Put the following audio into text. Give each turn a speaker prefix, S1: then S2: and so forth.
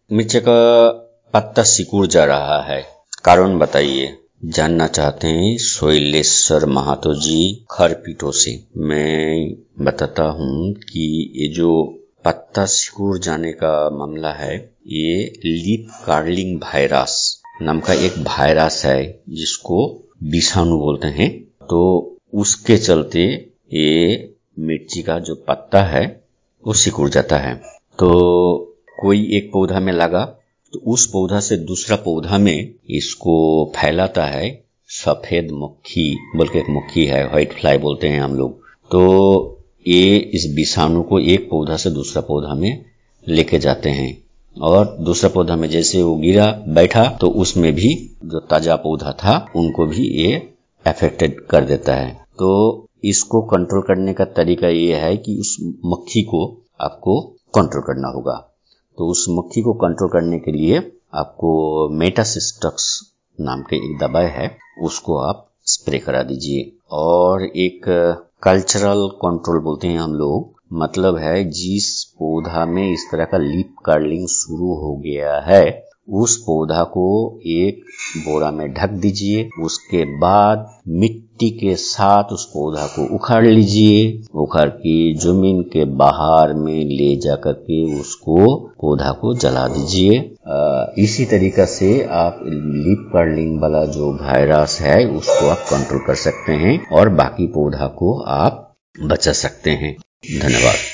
S1: मिर्च का पत्ता सिकुड़ जा रहा है, कारण बताइए। जानना चाहते हैं शैलेश्वर महातो जी खरपीटो से। मैं बताता हूँ कि ये जो पत्ता सिकुड़ जाने का मामला है, ये लीफ कर्लिंग वायरस नाम का एक वायरस है जिसको विषाणु बोलते हैं। तो उसके चलते ये मिर्ची का जो पत्ता है वो सिकुड़ जाता है। तो कोई एक पौधा में लगा तो उस पौधा से दूसरा पौधा में इसको फैलाता है सफेद मक्खी, बल्कि एक मक्खी है, व्हाइट फ्लाई बोलते हैं हम लोग। तो ये इस विषाणु को एक पौधा से दूसरा पौधा में लेके जाते हैं और दूसरा पौधा में जैसे वो गिरा बैठा तो उसमें भी जो ताजा पौधा था उनको भी ये अफेक्टेड कर देता है। तो इसको कंट्रोल करने का तरीका ये है कि उस मक्खी को आपको कंट्रोल करना होगा। तो उस मक्खी को कंट्रोल करने के लिए आपको मेटासिस्टक्स नाम के एक दवाई है, उसको आप स्प्रे करा दीजिए। और एक कल्चरल कंट्रोल बोलते हैं हम लोग, मतलब है जिस पौधा में इस तरह का लीफ कर्लिंग शुरू हो गया है उस पौधा को एक बोरा में ढक दीजिए। उसके बाद मिट्टी के साथ उस पौधा को उखाड़ लीजिए। उखाड़ के जमीन के बाहर में ले जाकर के उसको पौधा को जला दीजिए। इसी तरीका से आप लीफ कर्लिंग वाला जो वायरस है उसको आप कंट्रोल कर सकते हैं और बाकी पौधा को आप बचा सकते हैं। धन्यवाद।